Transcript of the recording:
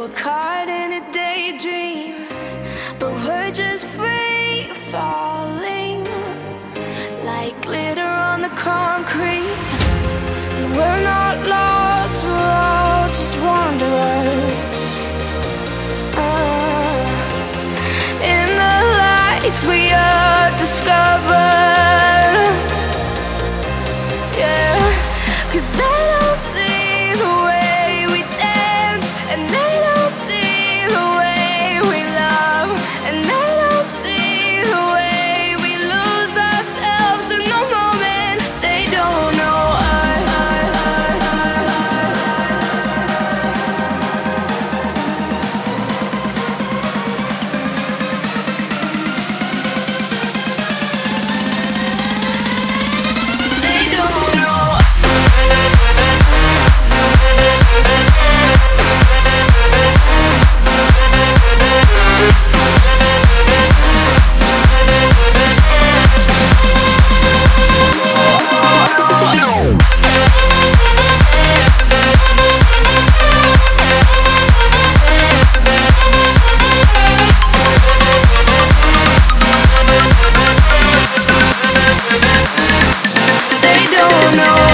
we're caught in a daydream, but we're just free falling like glitter on the concrete. We're not lost, we're all just wanderers. In the lights we are discovered. Yeah, 'cause they don't see the way we dance, and they don't see the way we love, and they don't see the way we lose ourselves in the moment. They don't know us. They don't know. They don't know.